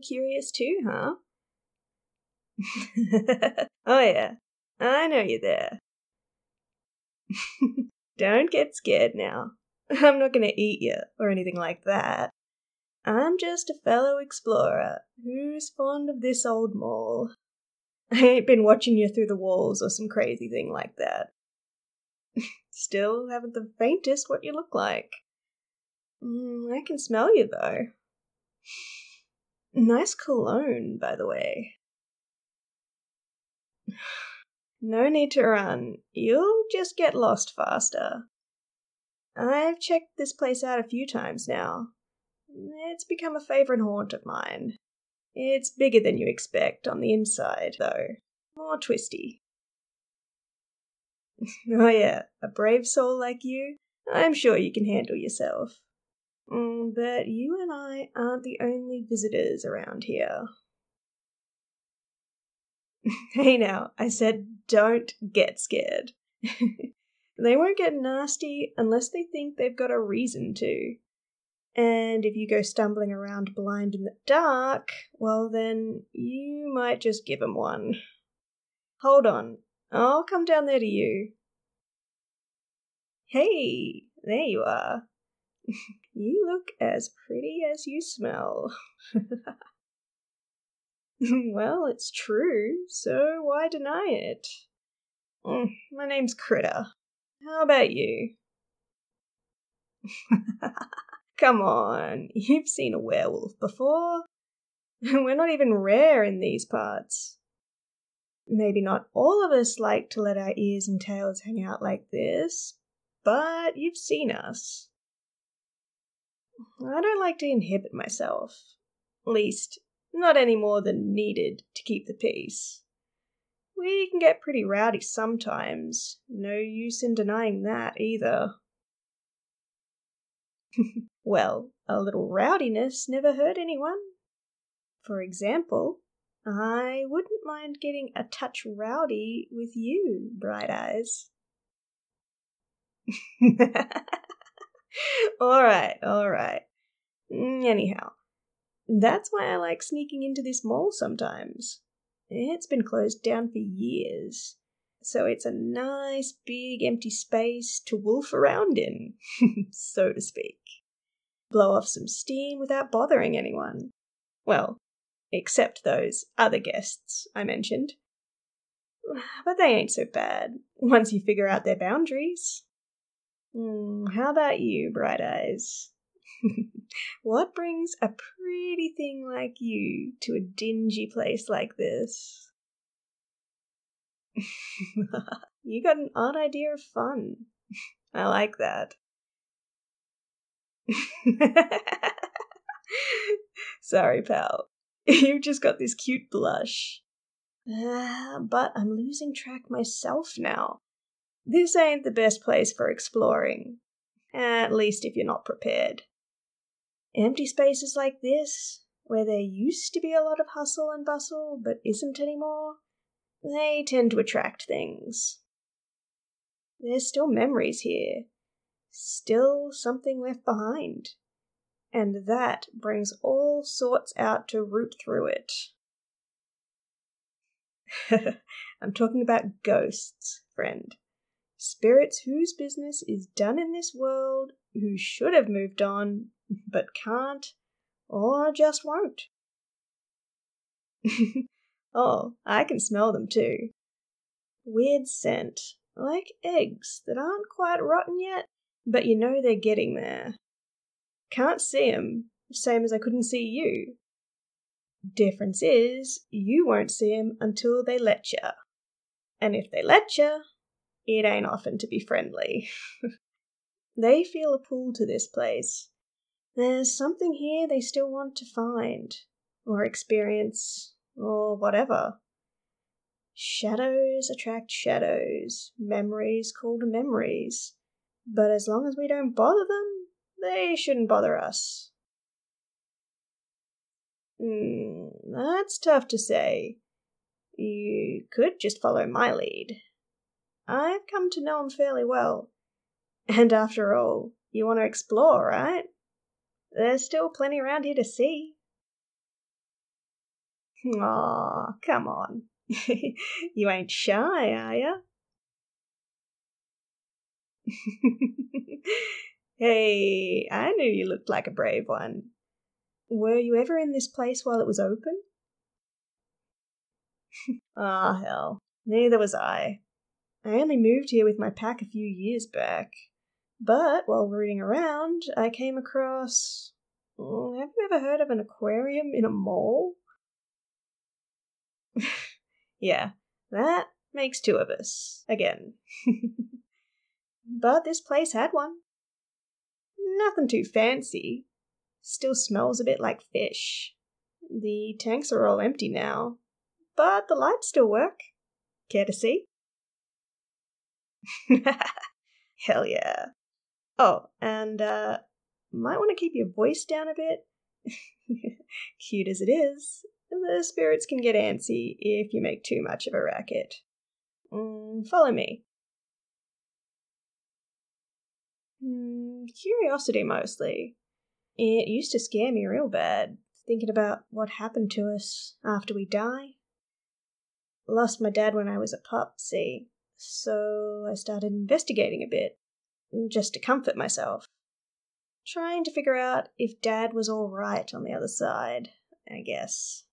curious too, huh? Oh yeah, I know you're there. Don't get scared now. I'm not gonna eat you or anything like that. I'm just a fellow explorer who's fond of this old mall. I ain't been watching you through the walls or some crazy thing like that. Still haven't the faintest what you look like. I can smell you, though. Nice cologne, by the way. No need to run. You'll just get lost faster. I've checked this place out a few times now. It's become a favorite haunt of mine. It's bigger than you expect on the inside, though. More twisty. Oh yeah, a brave soul like you, I'm sure you can handle yourself. But you and I aren't the only visitors around here. Hey now, I said don't get scared. They won't get nasty unless they think they've got a reason to. And if you go stumbling around blind in the dark, well then, you might just give 'em one. Hold on, I'll come down there to you. Hey, there you are. You look as pretty as you smell. Well, it's true, so why deny it? My name's Critter. How about you? Come on, you've seen a werewolf before. We're not even rare in these parts. Maybe not all of us like to let our ears and tails hang out like this, but you've seen us. I don't like to inhibit myself. At least, not any more than needed to keep the peace. We can get pretty rowdy sometimes. No use in denying that either. Well, a little rowdiness never hurt anyone. For example, I wouldn't mind getting a touch rowdy with you, Bright Eyes. Alright. Anyhow, that's why I like sneaking into this mall sometimes. It's been closed down for years, so it's a nice big empty space to wolf around in, so to speak. Blow off some steam without bothering anyone. Well, except those other guests I mentioned. But they ain't so bad, once you figure out their boundaries. How about you, Bright Eyes? What brings a pretty thing like you to a dingy place like this? You got an odd idea of fun. I like that. Sorry, pal. You've just got this cute blush. But I'm losing track myself now. This ain't the best place for exploring. At least if you're not prepared. Empty spaces like this, where there used to be a lot of hustle and bustle but isn't anymore, they tend to attract things. There's still memories here. Still something left behind. And that brings all sorts out to root through it. I'm talking about ghosts, friend. Spirits whose business is done in this world, who should have moved on, but can't, or just won't. Oh, I can smell them too. Weird scent, like eggs that aren't quite rotten yet, but you know they're getting there. Can't see 'em, same as I couldn't see you. Difference is, you won't see 'em until they let ya. And if they let ya, it ain't often to be friendly. They feel a pull to this place. There's something here they still want to find, or experience, or whatever. Shadows attract shadows, memories call to memories. But as long as we don't bother them, they shouldn't bother us. That's tough to say. You could just follow my lead. I've come to know 'em fairly well. And after all, you want to explore, right? There's still plenty around here to see. Aw, come on. You ain't shy, are ya? Hey, I knew you looked like a brave one. Were you ever in this place while it was open? Ah, hell. Neither was I. I only moved here with my pack a few years back. But while rooting around, I came across... Have you ever heard of an aquarium in a mall? Yeah, that makes two of us, again. But this place had one. Nothing too fancy. Still smells a bit like fish. The tanks are all empty now, but the lights still work. Care to see? Hell yeah. Oh, and might want to keep your voice down a bit. Cute as it is, the spirits can get antsy if you make too much of a racket. Follow me. Curiosity mostly. It used to scare me real bad, thinking about what happened to us after we die. Lost my dad when I was a pup, see, so I started investigating a bit, just to comfort myself. Trying to figure out if Dad was all right on the other side, I guess.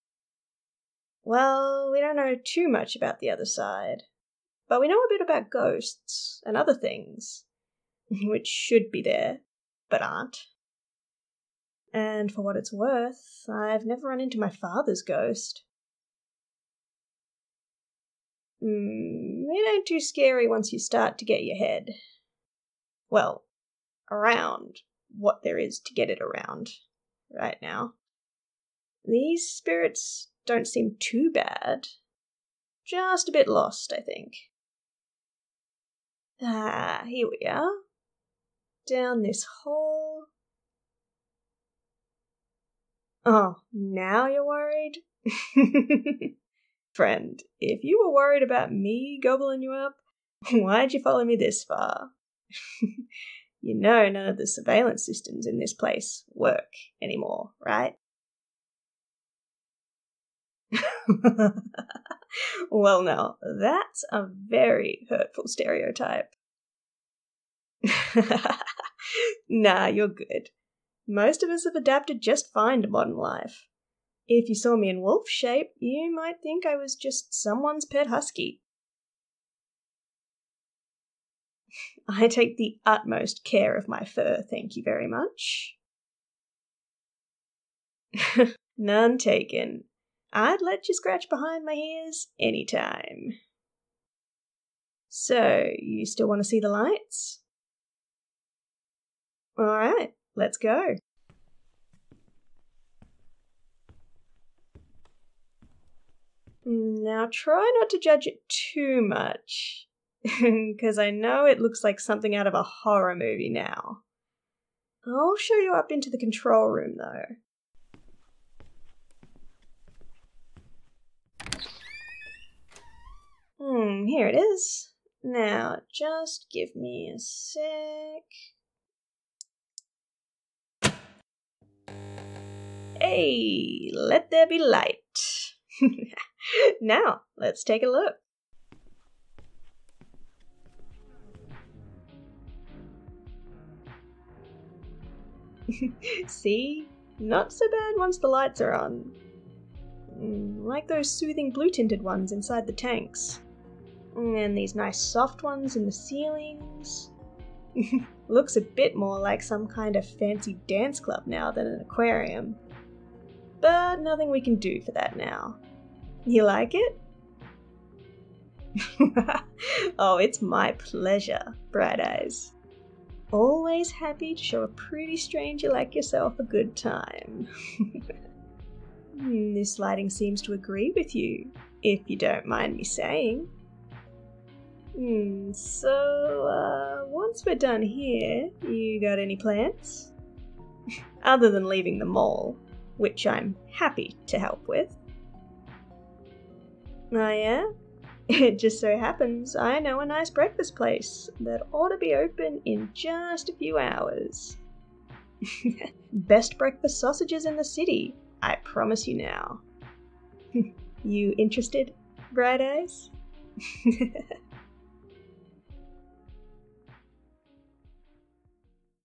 Well, we don't know too much about the other side, but we know a bit about ghosts and other things, which should be there, but aren't. And for what it's worth, I've never run into my father's ghost. It ain't too scary once you start to get your head. Well, around what there is to get it around right now. These spirits don't seem too bad. Just a bit lost, I think. Ah, here we are. Down this hole. Oh, now you're worried? Friend, if you were worried about me gobbling you up, why'd you follow me this far? You know none of the surveillance systems in this place work anymore, right? Well, no, that's a very hurtful stereotype. Nah, you're good. Most of us have adapted just fine to modern life. If you saw me in wolf shape, you might think I was just someone's pet husky. I take the utmost care of my fur, thank you very much. None taken. I'd let you scratch behind my ears anytime. So, you still want to see the lights? Alright, let's go. Now try not to judge it too much, because I know it looks like something out of a horror movie now. I'll show you up into the control room, though. Here it is. Now, just give me a sec. Hey, let there be light. Now, let's take a look. See? Not so bad once the lights are on. Like those soothing blue-tinted ones inside the tanks. And these nice soft ones in the ceilings. Looks a bit more like some kind of fancy dance club now than an aquarium. But nothing we can do for that now. You like it? Oh, it's my pleasure, Bright Eyes. Always happy to show a pretty stranger like yourself a good time. This lighting seems to agree with you, if you don't mind me saying. So, once we're done here, you got any plans? Other than leaving the mall, which I'm happy to help with. Oh yeah? It just so happens I know a nice breakfast place that ought to be open in just a few hours. Best breakfast sausages in the city, I promise you now. You interested, Bright Eyes?